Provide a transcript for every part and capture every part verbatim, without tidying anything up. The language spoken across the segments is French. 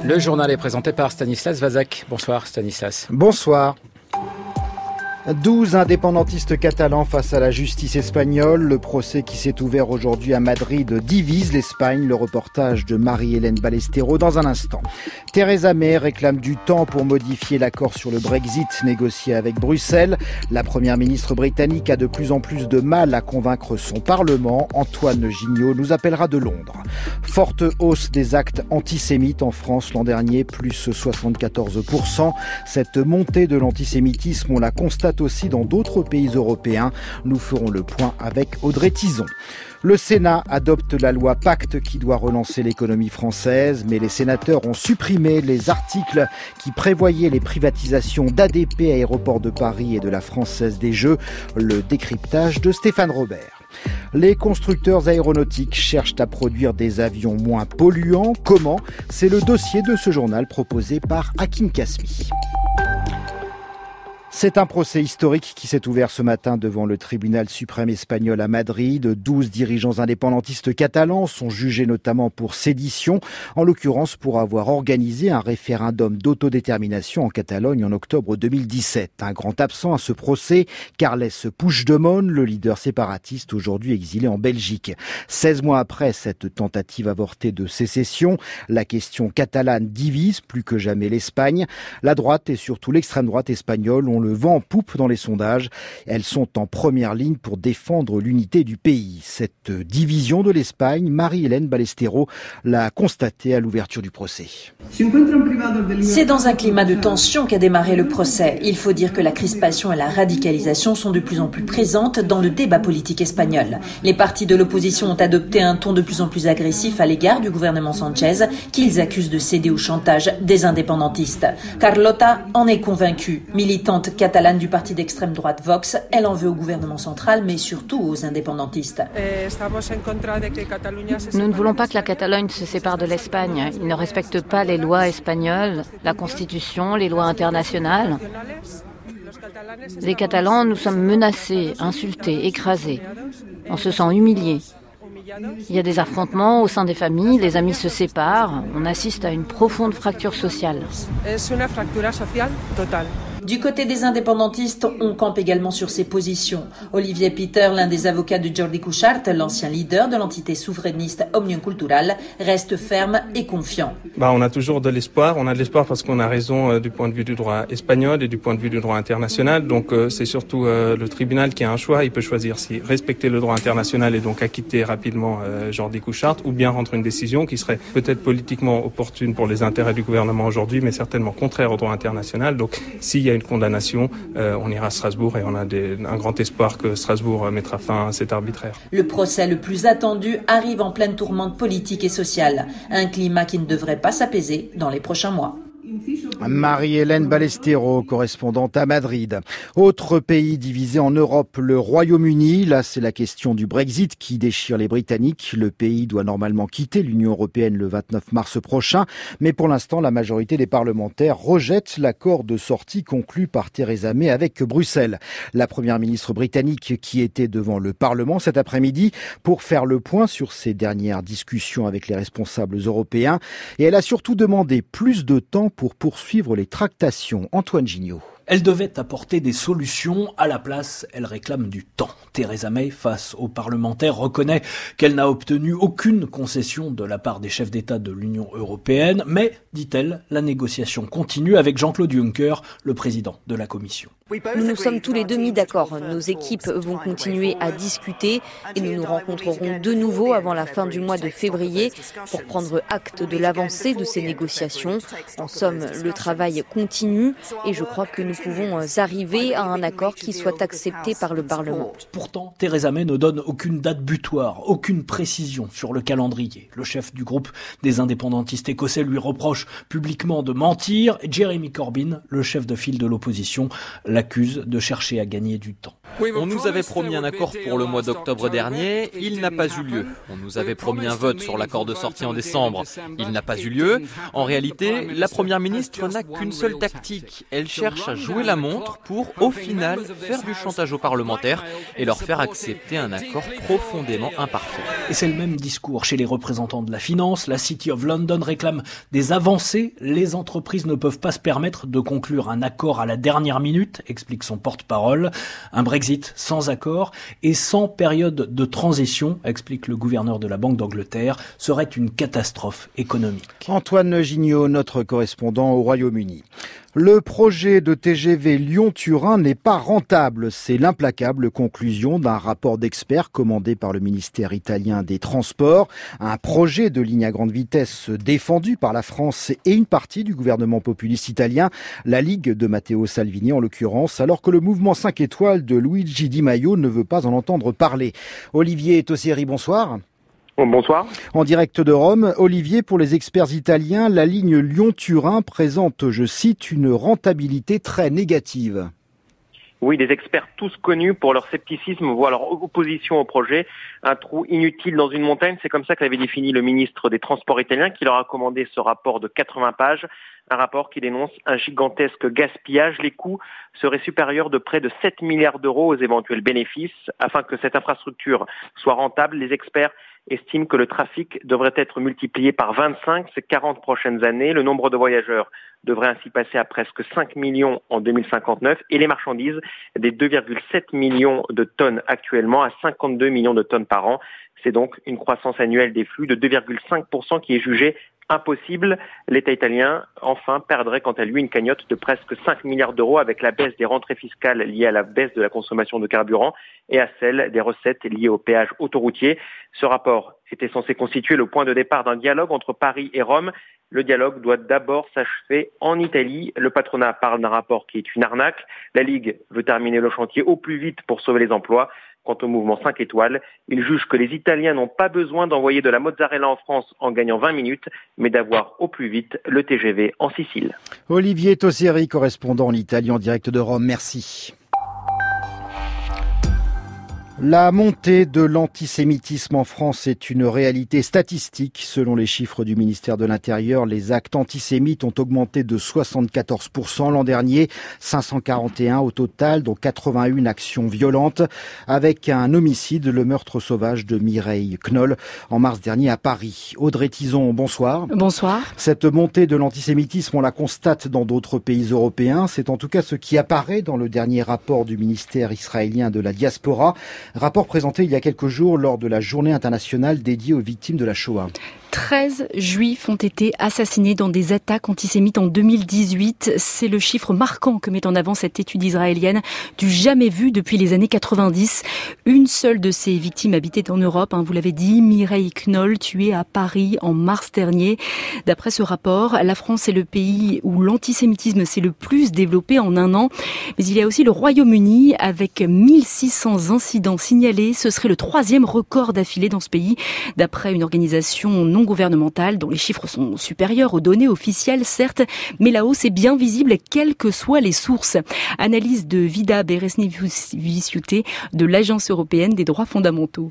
Le journal est présenté par Stanislas Vazak. Bonsoir Stanislas. Bonsoir. douze indépendantistes catalans face à la justice espagnole. Le procès qui s'est ouvert aujourd'hui à Madrid divise l'Espagne. Le reportage de Marie-Hélène Ballesteros dans un instant. Theresa May réclame du temps pour modifier l'accord sur le Brexit négocié avec Bruxelles. La première ministre britannique a de plus en plus de mal à convaincre son Parlement. Antoine Gignot nous appellera de Londres. Forte hausse des actes antisémites en France l'an dernier, plus soixante-quatorze pour cent. Cette montée de l'antisémitisme, on la constate aussi dans d'autres pays européens. Nous ferons le point avec Audrey Tizon. Le Sénat adopte la loi Pacte qui doit relancer l'économie française, mais les sénateurs ont supprimé les articles qui prévoyaient les privatisations d'A D P, Aéroports de Paris et de la Française des Jeux. Le décryptage de Stéphane Robert. Les constructeurs aéronautiques cherchent à produire des avions moins polluants. Comment ? C'est le dossier de ce journal proposé par Hakim Kasmi. C'est un procès historique qui s'est ouvert ce matin devant le tribunal suprême espagnol à Madrid. douze dirigeants indépendantistes catalans sont jugés notamment pour sédition, en l'occurrence pour avoir organisé un référendum d'autodétermination en Catalogne en octobre deux mille dix-sept. Un grand absent à ce procès, Carles Puigdemont, le leader séparatiste aujourd'hui exilé en Belgique. seize mois après cette tentative avortée de sécession, la question catalane divise plus que jamais l'Espagne. La droite et surtout l'extrême droite espagnole ont le vent en poupe dans les sondages. Elles sont en première ligne pour défendre l'unité du pays. Cette division de l'Espagne, Marie-Hélène Ballesteros l'a constatée à l'ouverture du procès. C'est dans un climat de tension qu'a démarré le procès. Il faut dire que la crispation et la radicalisation sont de plus en plus présentes dans le débat politique espagnol. Les partis de l'opposition ont adopté un ton de plus en plus agressif à l'égard du gouvernement Sanchez, qu'ils accusent de céder au chantage des indépendantistes. Carlota en est convaincue. Militante catalane du parti d'extrême droite Vox, elle en veut au gouvernement central, mais surtout aux indépendantistes. Nous ne voulons pas que la Catalogne se sépare de l'Espagne. Ils ne respectent pas les lois espagnoles, la Constitution, les lois internationales. Les Catalans, nous sommes menacés, insultés, écrasés. On se sent humiliés. Il y a des affrontements au sein des familles, les amis se séparent, on assiste à une profonde fracture sociale. Du côté des indépendantistes, on campe également sur ses positions. Olivier Peter, l'un des avocats de Jordi Cuixart, l'ancien leader de l'entité souverainiste Òmnium Cultural, reste ferme et confiant. Bah, on a toujours de l'espoir. On a de l'espoir parce qu'on a raison euh, du point de vue du droit espagnol et du point de vue du droit international. Donc euh, c'est surtout euh, le tribunal qui a un choix. Il peut choisir si respecter le droit international et donc acquitter rapidement euh, Jordi Cuixart, ou bien rendre une décision qui serait peut-être politiquement opportune pour les intérêts du gouvernement aujourd'hui, mais certainement contraire au droit international. Donc s'il y a une condamnation, euh, on ira à Strasbourg et on a des, un grand espoir que Strasbourg mettra fin à cet arbitraire. Le procès le plus attendu arrive en pleine tourmente politique et sociale. Un climat qui ne devrait pas s'apaiser dans les prochains mois. Marie-Hélène Ballesteros, correspondante à Madrid. Autre pays divisé en Europe, le Royaume-Uni. Là, c'est la question du Brexit qui déchire les Britanniques. Le pays doit normalement quitter l'Union européenne le vingt-neuf mars prochain. Mais pour l'instant, la majorité des parlementaires rejette l'accord de sortie conclu par Theresa May avec Bruxelles. La première ministre britannique qui était devant le Parlement cet après-midi pour faire le point sur ses dernières discussions avec les responsables européens. Et elle a surtout demandé plus de temps pour poursuivre les tractations. Antoine Gignot. Elle devait apporter des solutions. À la place, elle réclame du temps. Theresa May, face aux parlementaires, reconnaît qu'elle n'a obtenu aucune concession de la part des chefs d'État de l'Union européenne. Mais, dit-elle, la négociation continue avec Jean-Claude Juncker, le président de la Commission. Nous nous sommes tous les deux mis d'accord. Nos équipes vont continuer à discuter et nous nous rencontrerons de nouveau avant la fin du mois de février pour prendre acte de l'avancée de ces négociations. En somme, le travail continue et je crois que nous pouvons arriver à un accord qui soit accepté par le Parlement. Pourtant, Theresa May ne donne aucune date butoir, aucune précision sur le calendrier. Le chef du groupe des indépendantistes écossais lui reproche publiquement de mentir. Jeremy Corbyn, le chef de file de l'opposition, l'accuse de chercher à gagner du temps. On nous avait promis un accord pour le mois d'octobre dernier, il n'a pas eu lieu. On nous avait promis un vote sur l'accord de sortie en décembre, il n'a pas eu lieu. En réalité, la première ministre n'a qu'une seule tactique, elle cherche à jouer la montre pour, au final, faire du chantage aux parlementaires et leur faire accepter un accord profondément imparfait. Et c'est le même discours chez les représentants de la finance. La City of London réclame des avancées. Les entreprises ne peuvent pas se permettre de conclure un accord à la dernière minute, explique son porte-parole. Un Brexit sans accord et sans période de transition, explique le gouverneur de la Banque d'Angleterre, serait une catastrophe économique. Antoine Gignot, notre correspondant au Royaume-Uni. Le projet de T G V Lyon-Turin n'est pas rentable. C'est l'implacable conclusion d'un rapport d'experts commandé par le ministère italien des Transports. Un projet de ligne à grande vitesse défendu par la France et une partie du gouvernement populiste italien, la Ligue de Matteo Salvini en l'occurrence, alors que le mouvement cinq étoiles de Luigi Di Maio ne veut pas en entendre parler. Olivier Tossieri, bonsoir. Bonsoir. En direct de Rome, Olivier, pour les experts italiens, la ligne Lyon-Turin présente, je cite, une rentabilité très négative. Oui, des experts tous connus pour leur scepticisme, voire leur opposition au projet. Un trou inutile dans une montagne, c'est comme ça qu'avait défini le ministre des Transports italien qui leur a commandé ce rapport de quatre-vingts pages. Un rapport qui dénonce un gigantesque gaspillage. Les coûts seraient supérieurs de près de sept milliards d'euros aux éventuels bénéfices. Afin que cette infrastructure soit rentable, les experts estiment que le trafic devrait être multiplié par vingt-cinq ces quarante prochaines années. Le nombre de voyageurs devrait ainsi passer à presque cinq millions en deux mille cinquante-neuf et les marchandises des deux virgule sept millions de tonnes actuellement à cinquante-deux millions de tonnes par an. C'est donc une croissance annuelle des flux de deux virgule cinq pour cent qui est jugée impossible. L'État italien, enfin, perdrait quant à lui une cagnotte de presque cinq milliards d'euros avec la baisse des rentrées fiscales liées à la baisse de la consommation de carburant et à celle des recettes liées au péage autoroutier. Ce rapport était censé constituer le point de départ d'un dialogue entre Paris et Rome. Le dialogue doit d'abord s'achever en Italie. Le patronat parle d'un rapport qui est une arnaque. La Ligue veut terminer le chantier au plus vite pour sauver les emplois. Quant au mouvement cinq étoiles, il juge que les Italiens n'ont pas besoin d'envoyer de la mozzarella en France en gagnant vingt minutes, mais d'avoir au plus vite le T G V en Sicile. Olivier Tossieri, correspondant en Italie en direct de Rome, merci. La montée de l'antisémitisme en France est une réalité statistique. Selon les chiffres du ministère de l'Intérieur, les actes antisémites ont augmenté de soixante-quatorze pour cent l'an dernier, cinq cent quarante et un au total, dont quatre-vingt-une actions violentes, avec un homicide, le meurtre sauvage de Mireille Knoll en mars dernier à Paris. Audrey Tizon, bonsoir. Bonsoir. Cette montée de l'antisémitisme, on la constate dans d'autres pays européens. C'est en tout cas ce qui apparaît dans le dernier rapport du ministère israélien de la diaspora. Rapport présenté il y a quelques jours lors de la journée internationale dédiée aux victimes de la Shoah. treize juifs ont été assassinés dans des attaques antisémites en deux mille dix-huit. C'est le chiffre marquant que met en avant cette étude israélienne du jamais vu depuis les années quatre-vingt-dix. Une seule de ces victimes habitait en Europe, hein, vous l'avez dit, Mireille Knoll, tuée à Paris en mars dernier. D'après ce rapport, la France est le pays où l'antisémitisme s'est le plus développé en un an. Mais il y a aussi le Royaume-Uni avec mille six cents incidents signalés. Ce serait le troisième record d'affilée dans ce pays, d'après une organisation non gouvernementale dont les chiffres sont supérieurs aux données officielles, certes, mais la hausse est bien visible quelles que soient les sources. Analyse de Vida Beresnevičiūtė de l'Agence européenne des droits fondamentaux.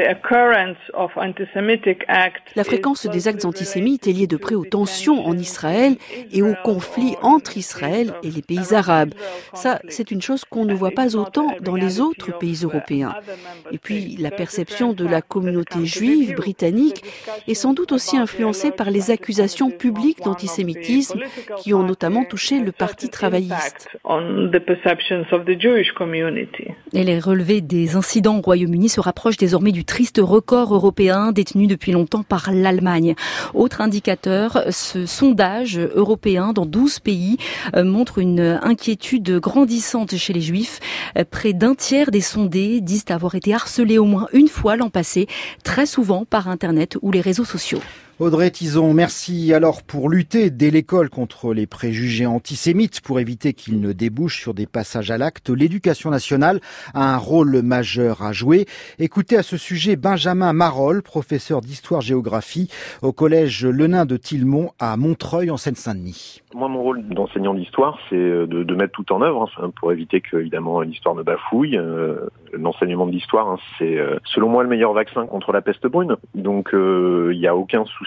La fréquence des actes antisémites est liée de près aux tensions en Israël et aux conflits entre Israël et les pays arabes. Ça, c'est une chose qu'on ne voit pas autant dans les autres pays européens. Et puis, la perception de la communauté juive britannique est sans doute aussi influencée par les accusations publiques d'antisémitisme qui ont notamment touché le Parti travailliste. Et les relevés des incidents au Royaume-Uni se rapprochent désormais du triste record européen détenu depuis longtemps par l'Allemagne. Autre indicateur, ce sondage européen dans douze pays montre une inquiétude grandissante chez les Juifs. Près d'un tiers des sondés disent avoir été harcelés au moins une fois l'an passé, très souvent par Internet ou les réseaux sociaux. Audrey Tizon, merci. Alors, pour lutter dès l'école contre les préjugés antisémites, pour éviter qu'ils ne débouchent sur des passages à l'acte, l'éducation nationale a un rôle majeur à jouer. Écoutez à ce sujet Benjamin Marolles, professeur d'histoire-géographie au collège Le Nain de Tillemont à Montreuil en Seine-Saint-Denis. Moi, mon rôle d'enseignant d'histoire, c'est de, de mettre tout en œuvre hein, pour éviter que, évidemment, l'histoire ne bafouille. Euh, l'enseignement de l'histoire, hein, c'est, euh, selon moi, le meilleur vaccin contre la peste brune. Donc, il euh, n'y a aucun souci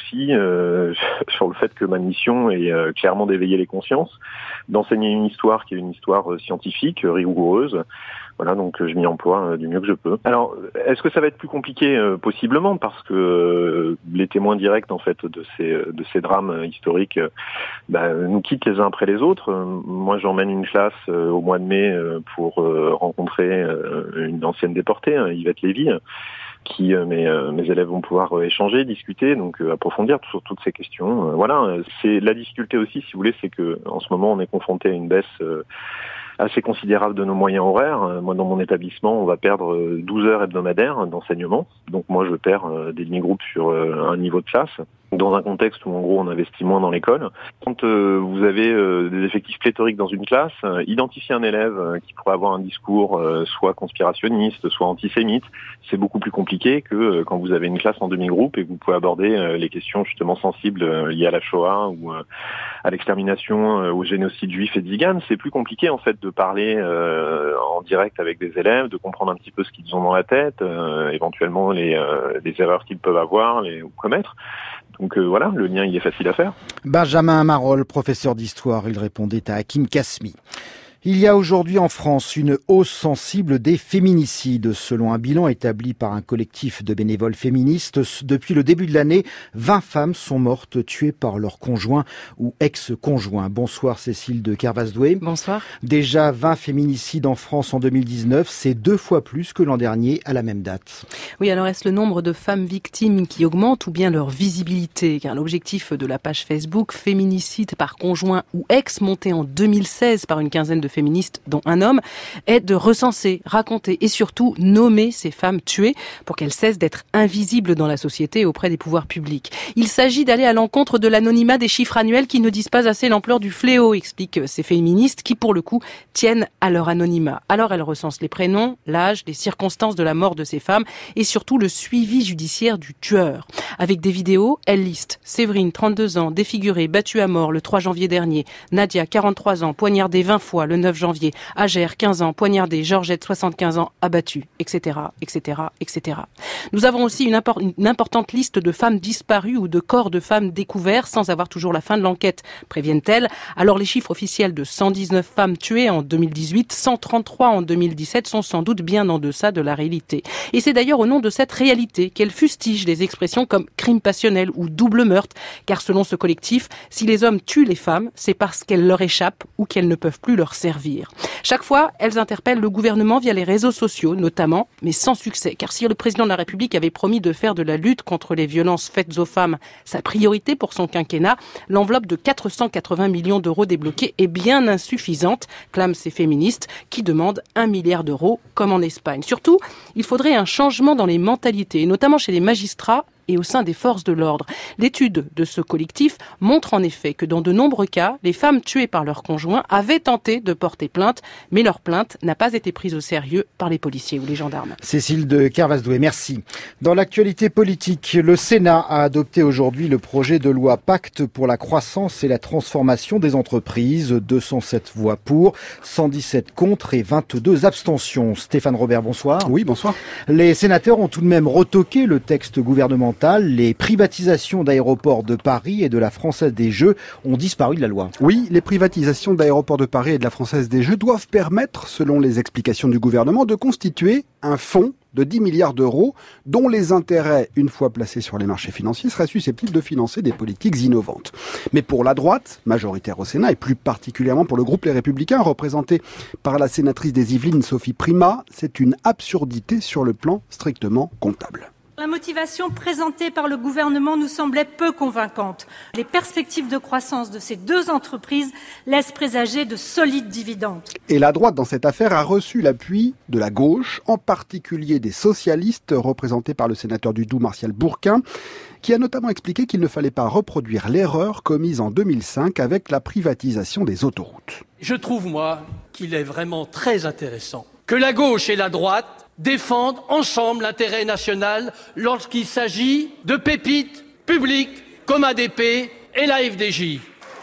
aussi euh, sur le fait que ma mission est euh, clairement d'éveiller les consciences, d'enseigner une histoire qui est une histoire euh, scientifique, euh, rigoureuse. Voilà, donc euh, je m'y emploie euh, du mieux que je peux. Alors, est-ce que ça va être plus compliqué euh, possiblement, parce que euh, les témoins directs en fait de ces de ces drames euh, historiques euh, bah, nous quittent les uns après les autres. Euh, moi, j'emmène une classe euh, au mois de mai euh, pour euh, rencontrer euh, une ancienne déportée, hein, Yvette Lévy, qui euh, mes, euh, mes élèves vont pouvoir euh, échanger, discuter, donc euh, approfondir sur toutes ces questions. Euh, voilà, c'est la difficulté aussi, si vous voulez, c'est que en ce moment on est confronté à une baisse euh, assez considérable de nos moyens horaires. Moi, dans mon établissement, on va perdre douze heures hebdomadaires d'enseignement. Donc moi, je perds des demi-groupes sur un niveau de classe, dans un contexte où, en gros, on investit moins dans l'école. Quand euh, vous avez euh, des effectifs pléthoriques dans une classe, euh, identifier un élève euh, qui pourrait avoir un discours euh, soit conspirationniste, soit antisémite, c'est beaucoup plus compliqué que euh, quand vous avez une classe en demi-groupe et que vous pouvez aborder euh, les questions justement sensibles euh, liées à la Shoah ou euh, à l'extermination, euh, au génocide juif et tziganes. C'est plus compliqué, en fait, de parler euh, en direct avec des élèves, de comprendre un petit peu ce qu'ils ont dans la tête, euh, éventuellement les, euh, les erreurs qu'ils peuvent avoir les, ou commettre. Donc euh, voilà, le lien il est facile à faire. Benjamin Marolles, professeur d'histoire, il répondait à Hakim Kasmi. Il y a aujourd'hui en France une hausse sensible des féminicides. Selon un bilan établi par un collectif de bénévoles féministes, depuis le début de l'année, vingt femmes sont mortes tuées par leur conjoint ou ex-conjoint. Bonsoir Cécile de Kervasdoué. Bonsoir. Déjà vingt féminicides en France en deux mille dix-neuf, c'est deux fois plus que l'an dernier à la même date. Oui, alors est-ce le nombre de femmes victimes qui augmente ou bien leur visibilité? Car l'objectif de la page Facebook Féminicide par conjoint ou ex, monté en deux mille seize par une quinzaine de féministes, dont un homme, est de recenser, raconter et surtout nommer ces femmes tuées pour qu'elles cessent d'être invisibles dans la société et auprès des pouvoirs publics. Il s'agit d'aller à l'encontre de l'anonymat des chiffres annuels qui ne disent pas assez l'ampleur du fléau, expliquent ces féministes qui, pour le coup, tiennent à leur anonymat. Alors elles recensent les prénoms, l'âge, les circonstances de la mort de ces femmes et surtout le suivi judiciaire du tueur. Avec des vidéos, elles listent Séverine, trente-deux ans, défigurée, battue à mort le trois janvier dernier, Nadia, quarante-trois ans, poignardée vingt fois le neuf janvier, Agère, quinze ans, poignardée, Georgette, soixante-quinze ans, abattue, et cetera, et cetera, et cetera. Nous avons aussi une, impor- une importante liste de femmes disparues ou de corps de femmes découverts sans avoir toujours la fin de l'enquête, préviennent-elles. Alors les chiffres officiels de cent dix-neuf femmes tuées en deux mille dix-huit, cent trente-trois en deux mille dix-sept sont sans doute bien en deçà de la réalité. Et c'est d'ailleurs au nom de cette réalité qu'elles fustigent les expressions comme crime passionnel ou double meurtre, car selon ce collectif, si les hommes tuent les femmes, c'est parce qu'elles leur échappent ou qu'elles ne peuvent plus leur servir. Chaque fois, elles interpellent le gouvernement via les réseaux sociaux, notamment, mais sans succès. Car si le président de la République avait promis de faire de la lutte contre les violences faites aux femmes sa priorité pour son quinquennat, l'enveloppe de quatre cent quatre-vingts millions d'euros débloqués est bien insuffisante, clament ces féministes, qui demandent un milliard d'euros, comme en Espagne. Surtout, il faudrait un changement dans les mentalités, notamment chez les magistrats et au sein des forces de l'ordre. L'étude de ce collectif montre en effet que dans de nombreux cas, les femmes tuées par leur conjoint avaient tenté de porter plainte, mais leur plainte n'a pas été prise au sérieux par les policiers ou les gendarmes. Cécile de Kervasdoué, merci. Dans l'actualité politique, le Sénat a adopté aujourd'hui le projet de loi Pacte pour la croissance et la transformation des entreprises. deux cent sept voix pour, cent dix-sept contre et vingt-deux abstentions. Stéphane Robert, bonsoir. Oui, bonsoir. Les sénateurs ont tout de même retoqué le texte gouvernemental. Les privatisations d'aéroports de Paris et de la Française des Jeux ont disparu de la loi. Oui, les privatisations d'aéroports de Paris et de la Française des Jeux doivent permettre, selon les explications du gouvernement, de constituer un fonds de dix milliards d'euros dont les intérêts, une fois placés sur les marchés financiers, seraient susceptibles de financer des politiques innovantes. Mais pour la droite, majoritaire au Sénat, et plus particulièrement pour le groupe Les Républicains, représenté par la sénatrice des Yvelines Sophie Primas, c'est une absurdité sur le plan strictement comptable. La motivation présentée par le gouvernement nous semblait peu convaincante. Les perspectives de croissance de ces deux entreprises laissent présager de solides dividendes. Et la droite, dans cette affaire, a reçu l'appui de la gauche, en particulier des socialistes, représentés par le sénateur du Doubs, Martial Bourquin, qui a notamment expliqué qu'il ne fallait pas reproduire l'erreur commise en deux mille cinq avec la privatisation des autoroutes. Je trouve, moi, qu'il est vraiment très intéressant que la gauche et la droite défendent ensemble l'intérêt national lorsqu'il s'agit de pépites publiques comme A D P et la F D J.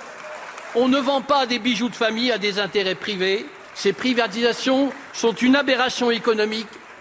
On ne vend pas des bijoux de famille à des intérêts privés. Ces privatisations sont une aberration économique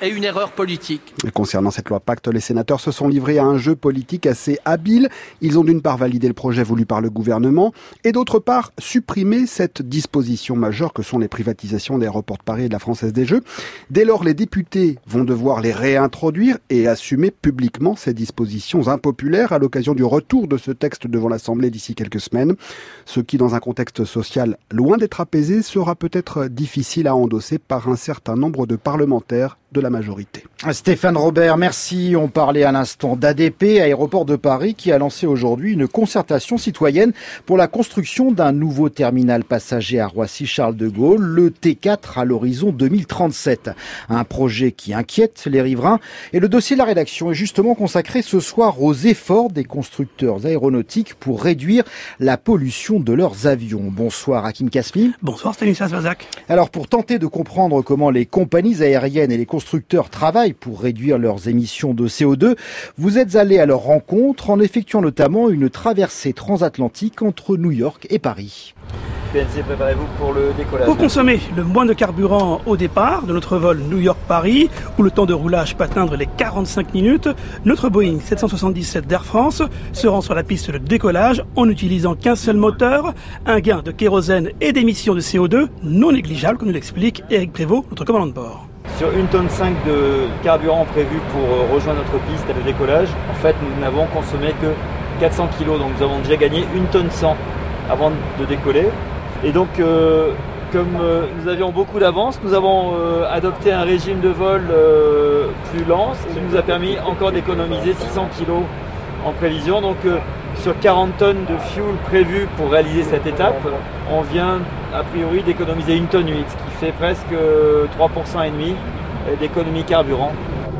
et une erreur politique. Et concernant cette loi Pacte, les sénateurs se sont livrés à un jeu politique assez habile. Ils ont d'une part validé le projet voulu par le gouvernement et d'autre part supprimé cette disposition majeure que sont les privatisations d'Aéroports de Paris et de la Française des Jeux. Dès lors, les députés vont devoir les réintroduire et assumer publiquement ces dispositions impopulaires à l'occasion du retour de ce texte devant l'Assemblée d'ici quelques semaines. Ce qui, dans un contexte social loin d'être apaisé, sera peut-être difficile à endosser par un certain nombre de parlementaires de la majorité. Stéphane Robert, merci. On parlait à l'instant d'A D P, Aéroport de Paris, qui a lancé aujourd'hui une concertation citoyenne pour la construction d'un nouveau terminal passager à Roissy-Charles de Gaulle, le T quatre à l'horizon deux mille trente-sept. Un projet qui inquiète les riverains. Et le dossier de la rédaction est justement consacré ce soir aux efforts des constructeurs aéronautiques pour réduire la pollution de leurs avions. Bonsoir Hakim Kasmi. Bonsoir Stanislas Vazak. Alors pour tenter de comprendre comment les compagnies aériennes et les constructeurs travaillent pour réduire leurs émissions de C O deux, vous êtes allé à leur rencontre en effectuant notamment une traversée transatlantique entre New York et Paris. P N C, préparez-vous pour le décollage. Pour consommer le moins de carburant au départ de notre vol New York-Paris, où le temps de roulage peut atteindre les quarante-cinq minutes, notre Boeing sept cent soixante-dix-sept d'Air France se rend sur la piste de décollage en n'utilisant qu'un seul moteur, un gain de kérosène et d'émissions de C O deux non négligeable, comme nous l'explique Éric Prévost, notre commandant de bord. Sur une tonne cinq de carburant prévu pour rejoindre notre piste de décollage, en fait nous n'avons consommé que quatre cents kilos, donc nous avons déjà gagné une tonne cent avant de décoller. Et donc euh, comme euh, nous avions beaucoup d'avance, nous avons euh, adopté un régime de vol euh, plus lent, ce qui nous a permis encore d'économiser six cents kilos en prévision. Donc euh, sur quarante tonnes de fuel prévues pour réaliser cette étape, on vient a priori d'économiser une tonne huit, ce qui fait presque trois pour cent et demi d'économie carburant.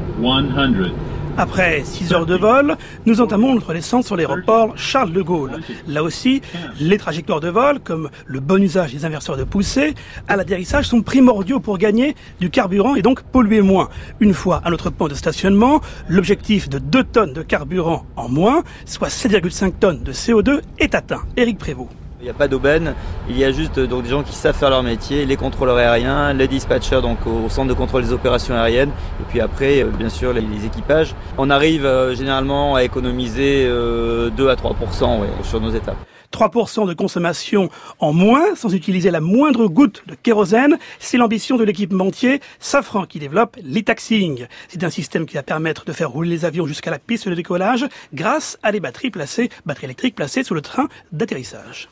cent. Après six heures de vol, nous entamons notre descente sur l'aéroport Charles de Gaulle. Là aussi, les trajectoires de vol, comme le bon usage des inverseurs de poussée, à l'atterrissage sont primordiaux pour gagner du carburant et donc polluer moins. Une fois à notre point de stationnement, l'objectif de deux tonnes de carburant en moins, soit sept virgule cinq tonnes de C O deux, est atteint. Éric Prévost. Il n'y a pas d'aubaine, il y a juste donc, des gens qui savent faire leur métier, les contrôleurs aériens, les dispatchers donc au centre de contrôle des opérations aériennes, et puis après, bien sûr, les, les équipages. On arrive euh, généralement à économiser euh, deux à trois pour cent ouais, sur nos étapes. trois pour cent de consommation en moins, sans utiliser la moindre goutte de kérosène, c'est l'ambition de l'équipementier Safran qui développe l'e-taxiing. C'est un système qui va permettre de faire rouler les avions jusqu'à la piste de décollage grâce à des batteries placées, batteries électriques placées sur le train d'atterrissage.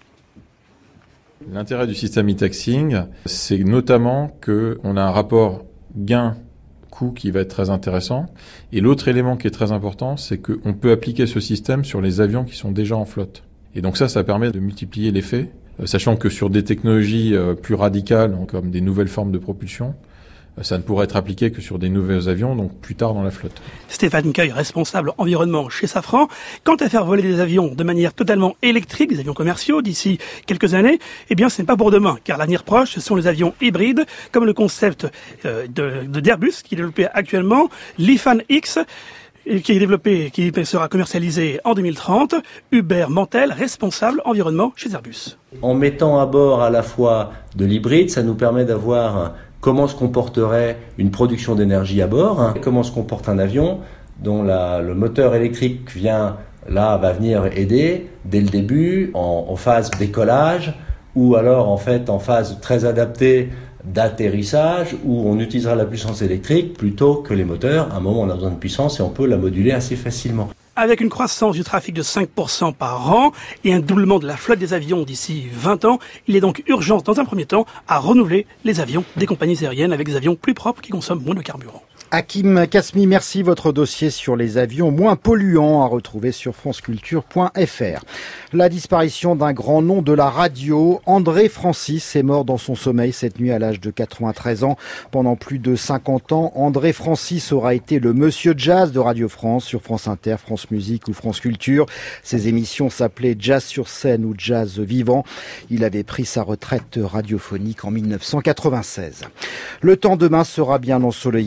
L'intérêt du système e-taxiing, c'est notamment qu'on a un rapport gain-coût qui va être très intéressant. Et l'autre élément qui est très important, c'est qu'on peut appliquer ce système sur les avions qui sont déjà en flotte. Et donc ça, ça permet de multiplier l'effet, sachant que sur des technologies plus radicales, comme des nouvelles formes de propulsion, ça ne pourrait être appliqué que sur des nouveaux avions, donc plus tard dans la flotte. Stéphane Cueil, responsable environnement chez Safran. Quant à faire voler des avions de manière totalement électrique, des avions commerciaux, d'ici quelques années, eh bien ce n'est pas pour demain, car l'avenir proche, ce sont les avions hybrides, comme le concept euh, de, de d'Airbus, qui est développé actuellement, l'I F A N X, qui est développé, qui sera commercialisé en deux mille trente. Hubert Mantel, responsable environnement chez Airbus. En mettant à bord à la fois de l'hybride, ça nous permet d'avoir comment se comporterait une production d'énergie à bord, hein, comment se comporte un avion dont la, le moteur électrique vient, là, va venir aider dès le début, en, en phase décollage, ou alors en fait en phase très adaptée d'atterrissage, où on utilisera la puissance électrique plutôt que les moteurs. À un moment, on a besoin de puissance et on peut la moduler assez facilement. Avec une croissance du trafic de cinq pour cent par an et un doublement de la flotte des avions d'ici vingt ans, il est donc urgent, dans un premier temps, à renouveler les avions des compagnies aériennes avec des avions plus propres qui consomment moins de carburant. Hakim Kasmi, merci. Votre dossier sur les avions moins polluants à retrouver sur franceculture point f r. La disparition d'un grand nom de la radio, André Francis, est mort dans son sommeil cette nuit à l'âge de quatre-vingt-treize ans. Pendant plus de cinquante ans, André Francis aura été le monsieur jazz de Radio France sur France Inter, France Musique ou France Culture. Ses émissions s'appelaient Jazz sur scène ou Jazz vivant. Il avait pris sa retraite radiophonique en mille neuf cent quatre-vingt-seize. Le temps demain sera bien ensoleillé sur la majorité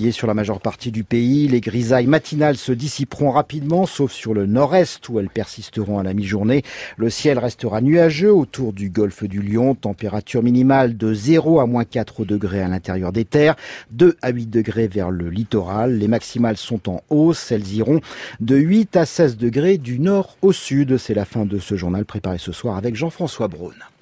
majeure partie du pays. Les grisailles matinales se dissiperont rapidement, sauf sur le nord-est où elles persisteront à la mi-journée. Le ciel restera nuageux autour du golfe du Lion. Température minimale de zéro à moins quatre degrés à l'intérieur des terres, deux à huit degrés vers le littoral. Les maximales sont en hausse. Elles iront de huit à seize degrés du nord au sud. C'est la fin de ce journal préparé ce soir avec Jean-François Braun.